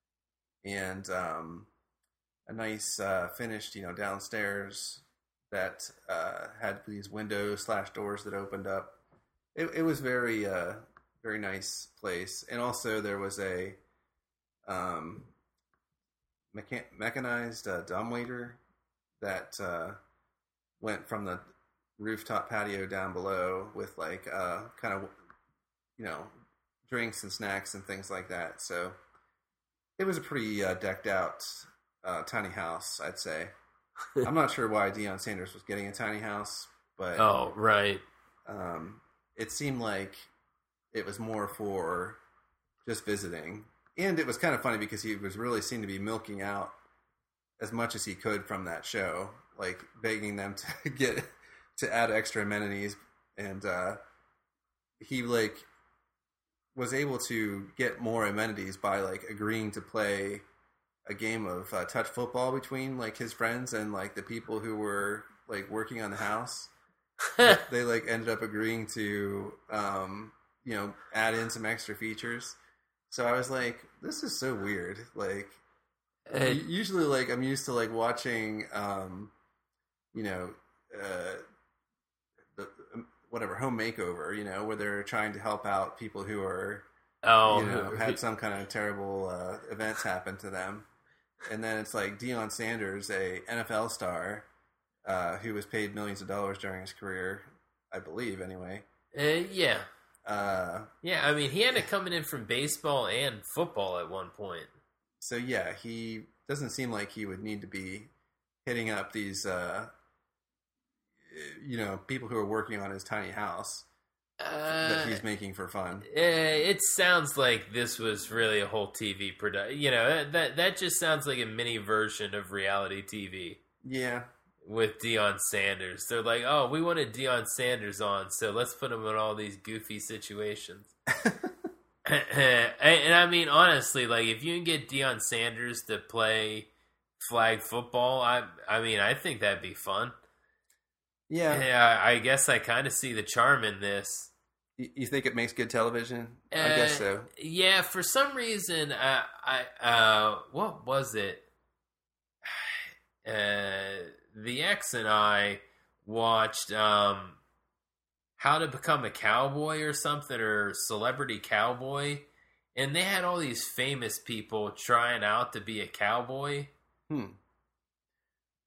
And um, a nice uh, finished, you know, downstairs that uh, had these windows slash doors that opened up. It, it was very, uh, very nice place, and also there was a um, mechan- mechanized uh, dumbwaiter that uh, went from the rooftop patio down below with like uh, kind of, you know, drinks and snacks and things like that. So it was a pretty uh, decked out uh, tiny house, I'd say. I'm not sure why Deion Sanders was getting a tiny house, but oh, right. Um, it seemed like it was more for just visiting. And it was kind of funny because he was really seemed to be milking out as much as he could from that show, like begging them to get to add extra amenities. And uh, he like was able to get more amenities by like agreeing to play a game of uh, touch football between like his friends and like the people who were like working on the house. They like ended up agreeing to, um, you know, add in some extra features. So I was like, this is so weird. Like, uh, usually, like I'm used to like watching, um, you know, uh, the whatever Home Makeover, you know, where they're trying to help out people who are, oh, you know, had some kind of terrible uh, events happen to them, and then it's like Deion Sanders, a N F L star. Uh, who was paid millions of dollars during his career, I believe, anyway. Uh, yeah. Uh, yeah, I mean, he had it coming in from baseball and football at one point. So, yeah, he doesn't seem like he would need to be hitting up these, uh, you know, people who are working on his tiny house uh, that he's making for fun. Uh, it sounds like this was really a whole T V production. You know, that, that, that just sounds like a mini version of reality T V. Yeah. With Deion Sanders. They're like, oh, we wanted Deion Sanders on, so let's put him in all these goofy situations. and, and I mean, honestly, like, if you can get Deion Sanders to play flag football, I I mean, I think that'd be fun. Yeah. Yeah, I guess I kind of see the charm in this. You think it makes good television? Uh, I guess so. Yeah, for some reason, uh, I, uh, what was it? Uh... The ex and I watched um, How to Become a Cowboy or something, or Celebrity Cowboy, and they had all these famous people trying out to be a cowboy. Hmm.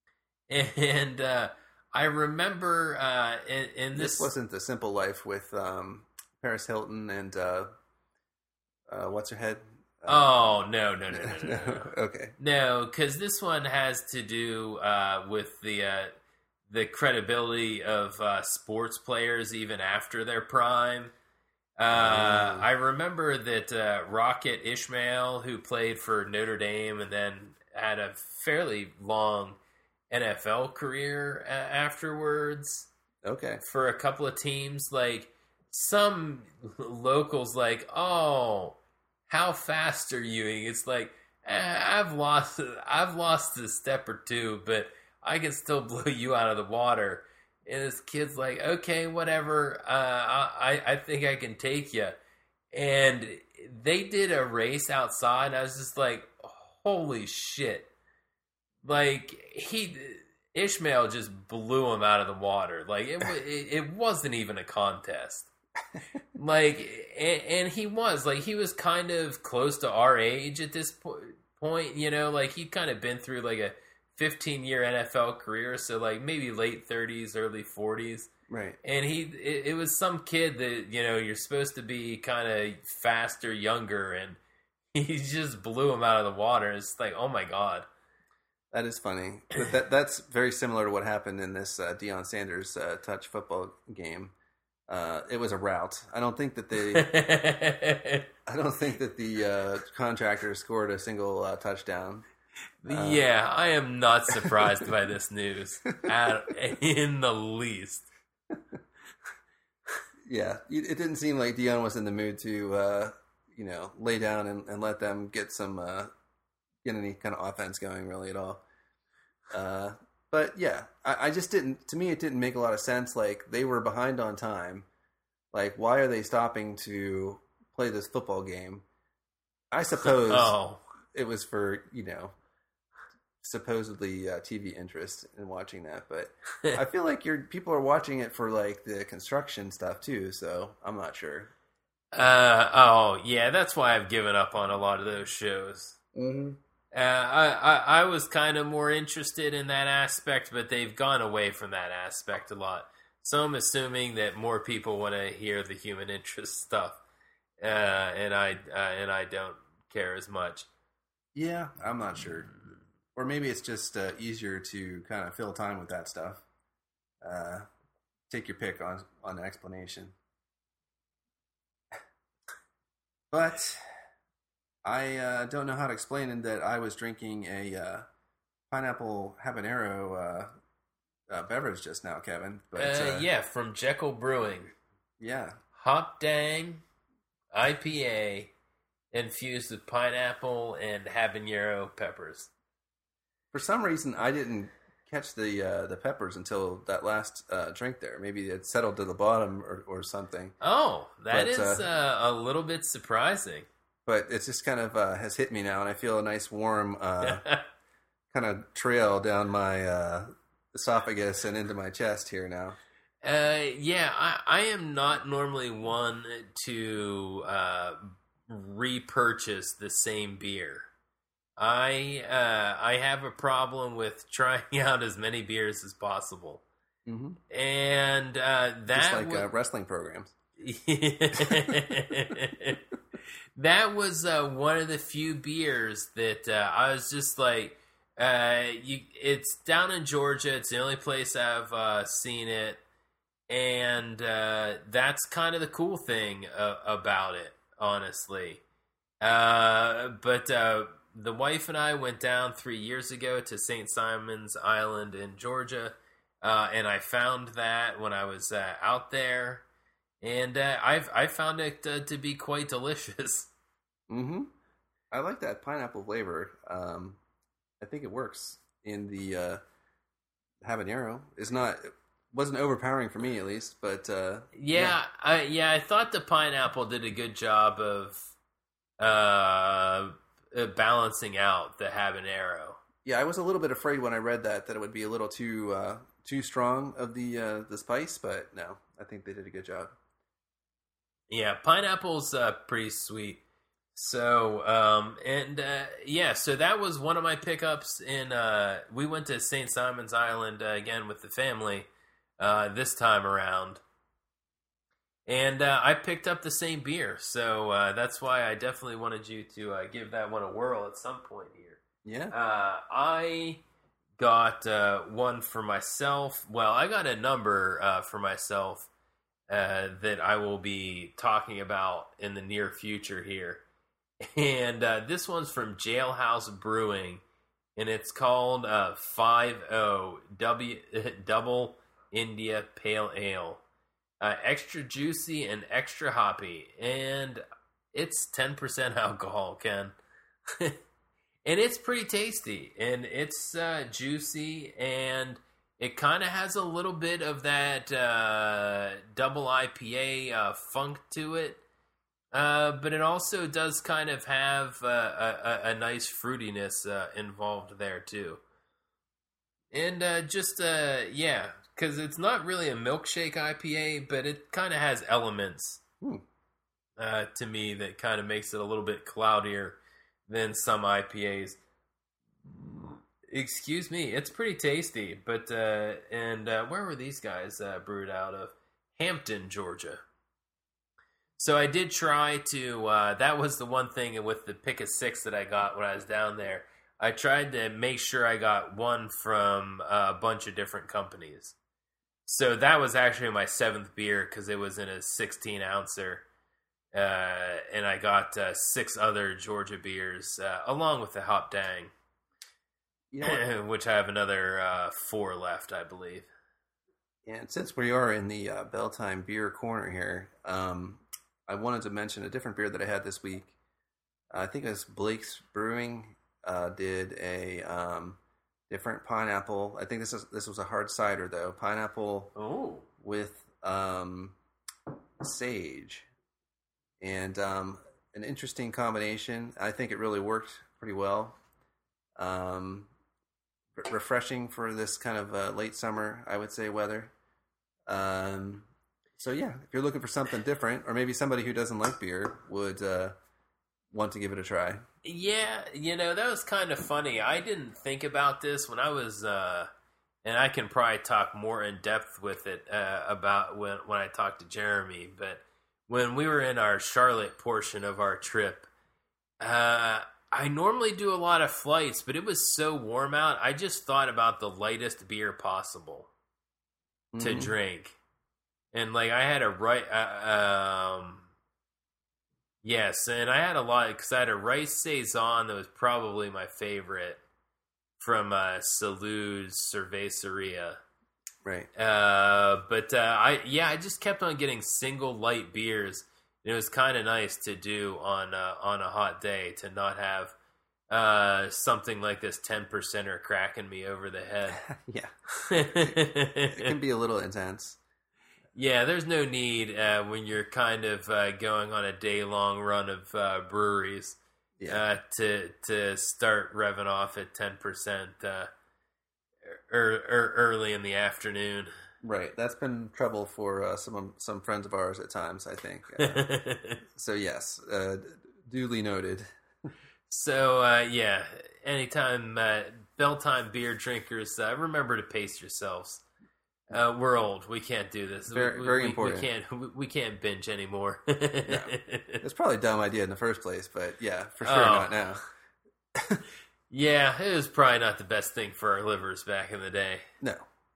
And uh, I remember uh, in, in this... This wasn't The Simple Life with um, Paris Hilton and uh, uh, what's her head? Uh, oh, no, no, no, no, no. no, no. Okay. No, because this one has to do uh, with the uh, the credibility of uh, sports players even after their prime. Uh, Mm. I remember that uh, Rocket Ismail, who played for Notre Dame and then had a fairly long N F L career uh, afterwards Okay. for a couple of teams, like some locals like, oh, how fast are you? It's like, eh, I've lost I've lost a step or two, but I can still blow you out of the water. And this kid's like, okay, whatever. Uh, I I think I can take you. And they did a race outside. And I was just like, holy shit! Like he Ishmael just blew him out of the water. Like it it, it wasn't even a contest. Like and, and he was like he was kind of close to our age at this po- point. You know, like he'd kind of been through like a fifteen year N F L career, so like maybe late thirties, early forties. Right. And he, it, it was some kid that, you know, you're supposed to be kind of faster, younger, and he just blew him out of the water. It's like, oh my God. That is funny. But that that's very similar to what happened in this uh, Deion Sanders uh, touch football game. Uh, it was a rout. I don't think that they. I don't think that the uh, contractor scored a single uh, touchdown. Uh, yeah, I am not surprised by this news at, in the least. Yeah, it didn't seem like Deion was in the mood to, uh, you know, lay down and, and let them get some, uh, get any kind of offense going really at all. Uh, but yeah, I, I just didn't. To me, it didn't make a lot of sense. Like they were behind on time. Like, why are they stopping to play this football game? I suppose oh. it was for, you know, supposedly uh, T V interest in watching that, but I feel like your people are watching it for like the construction stuff too, so I'm not sure. Uh oh yeah, that's why I've given up on a lot of those shows. Mm-hmm. Uh, I, I I was kind of more interested in that aspect, but they've gone away from that aspect a lot. So I'm assuming that more people want to hear the human interest stuff, uh, and I uh, and I don't care as much. Yeah, I'm not sure. Or maybe it's just uh, easier to kind of fill time with that stuff. Uh, take your pick on on the explanation. But I uh, don't know how to explain it that I was drinking a uh, pineapple habanero uh, uh, beverage just now, Kevin. But uh, uh, yeah, from Jekyll Brewing. Yeah. Hop Dang I P A infused with pineapple and habanero peppers. For some reason, I didn't catch the uh, the peppers until that last uh, drink there. Maybe it settled to the bottom or, or something. Oh, that but, is uh, uh, a little bit surprising. But it just kind of uh, has hit me now, and I feel a nice warm uh, kind of trail down my uh, esophagus and into my chest here now. Uh, yeah, I, I am not normally one to uh, repurchase the same beer. I uh, I have a problem with trying out as many beers as possible, mm-hmm. and uh, that just like w- uh, wrestling programs. That was uh, one of the few beers that uh, I was just like, uh, you. It's down in Georgia. It's the only place I've uh, seen it, and uh, that's kind of the cool thing uh, about it, honestly. Uh, but. Uh, The wife and I went down three years ago to Saint Simon's Island in Georgia, uh, and I found that when I was uh, out there, and uh, I've I found it uh, to be quite delicious. Mm-hmm. I like that pineapple flavor. Um, I think it works in the uh, habanero. It's not it wasn't overpowering for me at least, but uh, yeah, yeah. I yeah I thought the pineapple did a good job of. Uh, Uh, balancing out the habanero. Yeah, I was a little bit afraid when I read that that it would be a little too uh, too strong of the uh, the spice, but no, I think they did a good job. Yeah, pineapple's uh, pretty sweet. So, um, and uh, yeah, so that was one of my pickups. In uh, we went to Saint Simon's Island uh, again with the family uh, this time around, and uh, I picked up the same beer. So uh, that's why I definitely wanted you to uh, give that one a whirl at some point here. Yeah, uh, I got uh, one for myself. Well, I got a number uh, for myself uh, that I will be talking about in the near future here. And uh, this one's from Jailhouse Brewing, and it's called uh, five oh W Double India Pale Ale. Uh, extra juicy and extra hoppy, and it's ten percent alcohol, Ken. And it's pretty tasty, and it's uh, juicy, and it kind of has a little bit of that uh, double I P A uh, funk to it. Uh, but it also does kind of have uh, a, a, a nice fruitiness uh, involved there, too. And uh, just, uh, yeah, because it's not really a milkshake I P A, but it kind of has elements uh, to me that kind of makes it a little bit cloudier than some I P As. Excuse me, it's pretty tasty. But, uh, and uh, where were these guys uh, brewed out of? Hampton, Georgia. So I did try to, uh, that was the one thing with the pick of six that I got when I was down there. I tried to make sure I got one from a bunch of different companies. So that was actually my seventh beer because it was in a sixteen ouncer. Uh, and I got uh, six other Georgia beers uh, along with the Hop Dang, you know which I have another uh, four left, I believe. And since we are in the uh, Belltime beer corner here, um, I wanted to mention a different beer that I had this week. Uh, I think it was Blake's Brewing uh, did a um, different pineapple. I think this is this was a hard cider though, pineapple Ooh. with um, sage, and um, an interesting combination. I think it really worked pretty well. Um, re- refreshing for this kind of uh, late summer, I would say, weather. Um, So yeah, if you're looking for something different, or maybe somebody who doesn't like beer would uh, want to give it a try. Yeah, you know, that was kind of funny. I didn't think about this when I was, uh, and I can probably talk more in depth with it uh, about when, when I talked to Jeremy, but when we were in our Charlotte portion of our trip, uh, I normally do a lot of flights, but it was so warm out, I just thought about the lightest beer possible mm-hmm. to drink. And, like, I had a right, uh, um, yes, and I had a lot, because I had a rice saison that was probably my favorite from uh, Salud's Cerveceria. Right. Uh, but, uh, I yeah, I just kept on getting single light beers. It was kind of nice to do on, uh, on a hot day, to not have uh, something like this ten percenter cracking me over the head. Yeah. It can be a little intense. Yeah, there's no need uh, when you're kind of uh, going on a day-long run of uh, breweries yeah. uh, to to start revving off at ten percent uh, er, er, early in the afternoon. Right, that's been trouble for uh, some some friends of ours at times, I think. Uh, so yes, uh, duly noted. So uh, yeah, anytime uh, Belltime beer drinkers, uh, remember to pace yourselves. Uh, we're old. We can't do this. Very, we, very we, important. We can't. We, we can't binge anymore. No. It's probably a dumb idea in the first place, but yeah, for sure oh. not now. Yeah, it was probably not the best thing for our livers back in the day. No.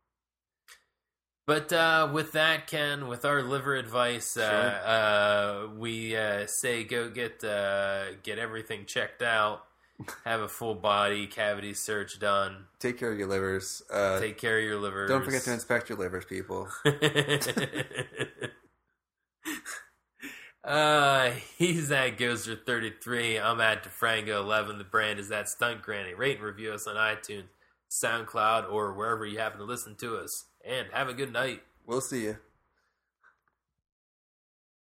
But uh, with that, Ken, with our liver advice, sure. uh, uh, we uh, say go get uh, get everything checked out. Have a full body cavity search done. Take care of your livers. Uh, Take care of your livers. Don't forget to inspect your livers, people. uh, he's at Gozer thirty-three. I'm at DeFrango eleven. The brand is at Stunt Granny. Rate and review us on iTunes, SoundCloud, or wherever you happen to listen to us. And have a good night. We'll see you.